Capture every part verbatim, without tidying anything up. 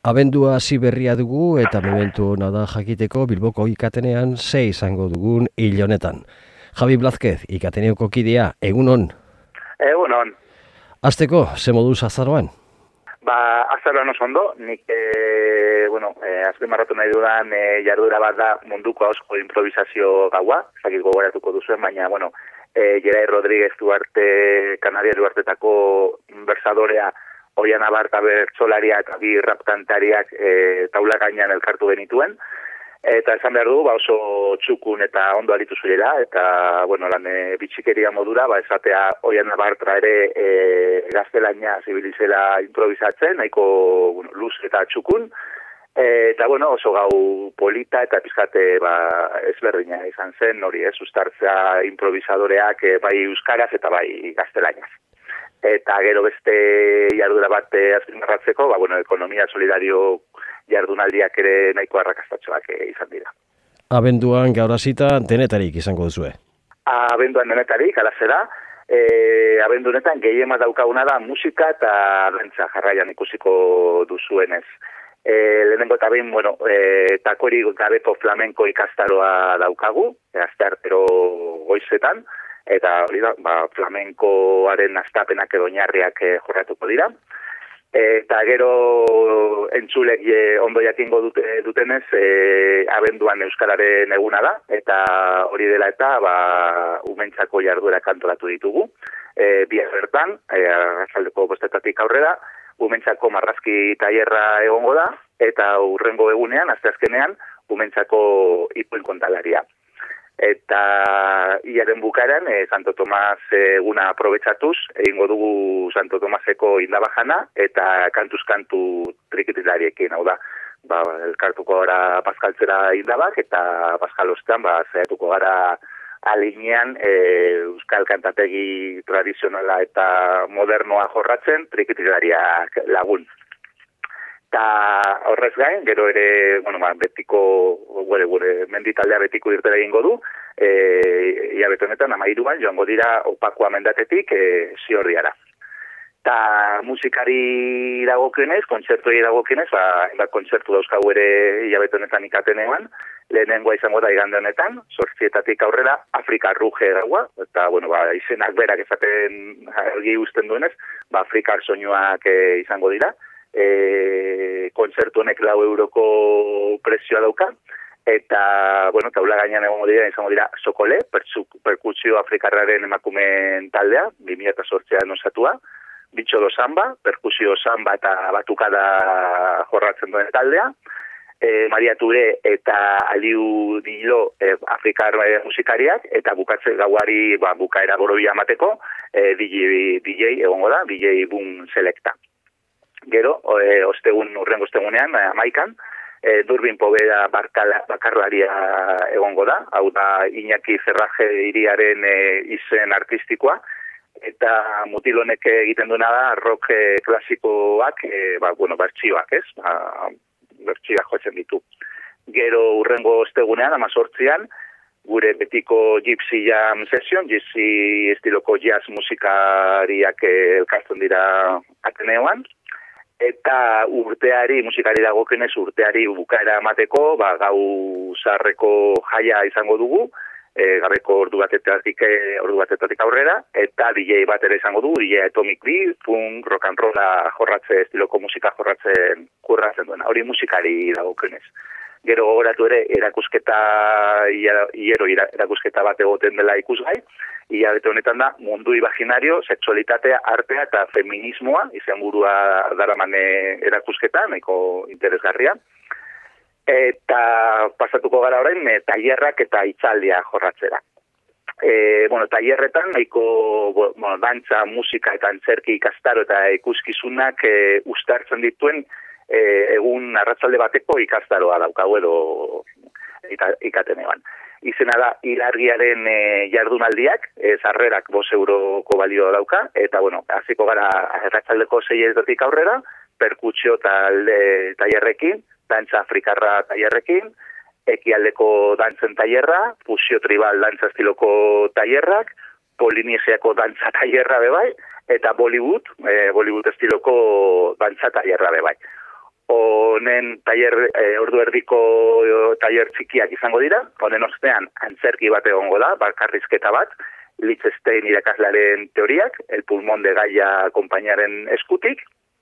Abendua hasi berria dugu eta momentu hona da jakiteko Bilboko Ikatenean ze izango dugun hil honetan. Javi Blázquez, Ikateneoko kidea, egunon? Egunon. Azteko, ze moduz azaroan? Ba, azaroan oso ondo, nik, e, bueno, e, azpimarratu nahi dudan e, jardura bat da munduko ahozko improvisazio gaua, zakit gogoratuko duzuen, baina, bueno, e, Gerai Rodríguez Duarte, Kanariar Duartetako bersadorea, Oian Abarta bertsolaria eta bi rapkantariak e, taula gainean elkartu genituen. Eta esan behar du, ba oso txukun eta ondo aritu zuela, eta, bueno, lan e, bitxikeria modura, ba esatea Oian Abartra ere e, gaztelania zibilizela improvisatzen, nahiko bueno, luz eta txukun. E, eta, bueno, oso gau polita eta pizkate ba, ezberdina izan zen, hori ez, ustartzea improvisadoreak e, bai euskaraz eta bai gaztelaniaz. Eta gero beste jardura bat azpimarratzeko, ba, bueno, ekonomia solidario jardunaldiak ere nahiko arrakastatxoak izan dira. Abenduan gaur hasita denetarik izango duzue? Abenduan denetarik, ala zera. E, abendu honetan gehiema daukaguna da musika eta dantza jarraian ikusiko duzuenez. E, lehenengo eta behin, bueno, e, takori gabeko flamenko ikastaroa daukagu, e, asteartero goizetan, eta hori da, ba, flamenkoaren astapenak edo oinarriak e, jorratuko dira. Eta gero entzulek e, ondo jakingo dute, dutenez, e, abenduan euskararen eguna da, eta hori dela eta ba, umentzako jarduera kantolatu ditugu. E, Bihar bertan, e, arratsaldeko bostetatik aurrera, umentzako marrazki tailerra egongo da, eta hurrengo egunean, asteazkenean, umentzako ipuin kontalaria. Eta hilaren bukaeran, e, Santo Tomas eguna aprobetsatuz, egingo dugu Santo Tomaseko indabajana eta kantuz-kantu trikitilariekin, hau da, ba, elkartuko gara paskaltzera indabak eta paskalostean ba, zehatuko gara alinean e, euskal kantategi tradizionala eta modernoa jorratzen trikitilarieak lagun. Eta horrez gain, gero ere, bueno, ba, betiko, gure, gure menditaldea betiko irtera egingo du, e, hilabete honetan, amairuan, joango dira opakoa mendatetik e, Ziordiara. Eta musikari dagokionez, kontzertuei dagokionez, ba, ba, kontzertu dauzkagu ere hilabete honetan Ikatenean, lehenengoa izango da igande honetan, zortzietatik aurrera, Afrika Ruge dagoa, eta, bueno, ba, izenak berak esaten argi usten duenez, ba, Afrikar soinuak e, izango dira, E, kontzertu honek lau euroko prezioa dauka, eta, bueno, taula gainean egongo dira, izango dira Sokole, perkusio afrikarraren emakumeen taldea, bi mila zortzian osatua, Bitxo do Samba, perkusio samba eta batukada jorratzen duen taldea, e, Maria Ture eta Aliu Dilo e, afrikar e, musikariak, eta bukatze gauari ba, bukaera borobia amateko, e, D J, D J egongo da, D J Boom Selecta. Gero, e, ostegun, urrengo ostegunean, amaikan, e, Durbin Poveda bakarlaria egongo da, hau da Iñaki Zerraje iriaren e, izen artistikoa, eta mutilonek egiten duena da rock e, klasikoak, e, ba, bueno, bertsioak, ez? Ba, bertsioak jotzen ditu. Gero, urrengo ostegunean, amazortzian, gure betiko Gypsy Jam Session, Gypsy estiloko jazz musikariak elkartzen dira Ateneoan, eta urteari, musikari dagokionez urteari bukaera emateko, ba, gau zarreko jaia izango dugu, e, gabeko ordu batetatik, ordu batetatik aurrera, eta D J bat ere izango dugu, D J Atomic B, punk, rock and rolla jorratze, estiloko musika jorratzen kurratzen duena, hori musikari dagokionez. Gero gogoratu ere, erakusketa, hiero erakusketa bat egoten dela ikusgai, hilabete honetan da, mundu imaginario, sexualitatea, artea eta feminismoa, izan burua daramane erakusketa, nahiko interesgarria. Eta pasatuko gara orain, e, tailerrak eta hitzaldia jorratzera. E, bueno, tailerretan, nahiko bueno, dantza, musika eta antzerki ikastaro eta ikuskizunak e, ustartzen dituen, E, egun arratsalde bateko ikastaroa daukagu edo Ikatenean. Izena da Ilargiaren e, jardunaldiak, e, sarrerak bost euroko balio dauka, eta bueno, hasiko gara arratsaldeko seietatik aurrera, perkusio talde tailerrekin, dantza afrikarra tailerrekin, ekialdeko dantzen tailerra, fusio tribal dantza estiloko tailerrak, polinesiako dantza tailerra bebai, eta Bollywood, e, Bollywood estiloko dantza tailerra bebai. honen tailer, e, ordu erdiko tailer txikiak izango dira, honen ostean antzerki bat egongo da, bakarrizketa bat, Liechtenstein irakaslearen teoriak, El pulmón de Gaia konpainiaren eskutik,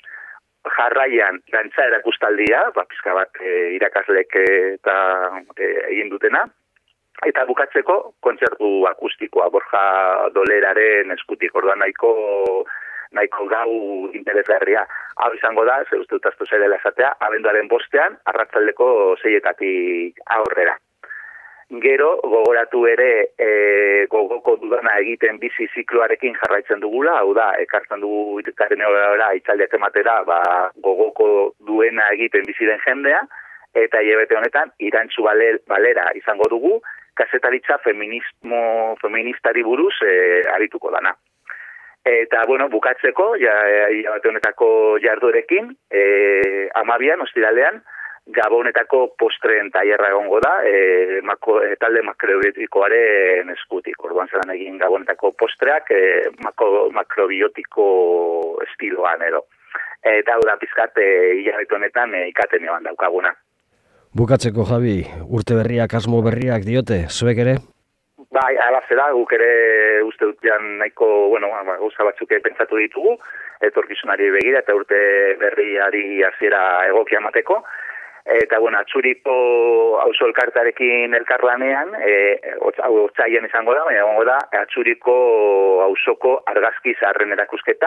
jarraian dantza erakustaldia, ba, pizka bat e, irakaslek eta e, egin dutena, eta bukatzeko kontzertu akustikoa Borja Doleraren eskutik, orduan nahiko nahiko gau interesgarria. Hau izango da, ze uste dut astu zerela esatea, abenduaren bostean, arratzaldeko seietatik aurrera. Gero, gogoratu ere, e, gogoko dudana egiten bizi zikloarekin jarraitzen dugula, hau da, ekartzen dugu ikateneora itzaldiak ematera, ba, gogoko duena egiten bizi den jendea, eta hilabete honetan, irantzu balera izango dugu, kazetaritza feminismo, feministari buruz e, arituko dana. Eta, bueno, bukatzeko, ja, hilabete honetako jarduerekin, e, amabian, ostiralean, Gabonetako postreen tailerra egongo da, e, mako, e, talde makrobiotikoaren eskutik. Orduan zelan egin Gabonetako postreak e, mako, makrobiotiko estiloan edo. Eta hau da pizkat e, hilabete honetan e, ikatenean daukaguna. Bukatzeko, Javi, urte berriak, asmo berriak diote, zuek ere? Bai, ala zera, guk ere uste dut jan nahiko, bueno, gauza batzuk pentsatu ditugu, etorkizunari begira eta urte berriari hasiera egokia emateko. Eta, bueno, Atxuriko auzo elkartarekin elkarlanean, e, otsailean izango da, baina egongo da, Atxuriko auzoko argazki zaharren erakusketa,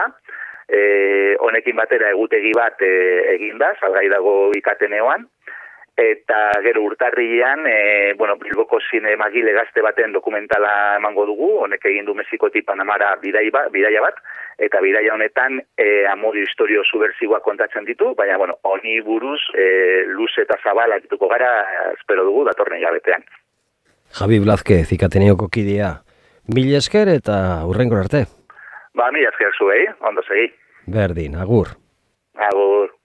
e, honekin batera egutegi bat e, egin da, salgai dago ikateneoan, eta gero urtarrilean, e, bueno, Bilboko zinemagile gazte baten dokumentala emango dugu, honek egin du Mexikotik Panamara bidai ba, bidaia bat, eta bidaia honetan e, amodio historio subversiboak kontatzen ditu, baina, bueno, honi buruz e, luz eta zabala dituko gara, espero dugu, datorren hilabetean. Javi Blázquez, ikateneoko kidea, mil esker eta hurrengor arte. Ba, mil esker zuei, ondo segi. Berdin, agur. Agur.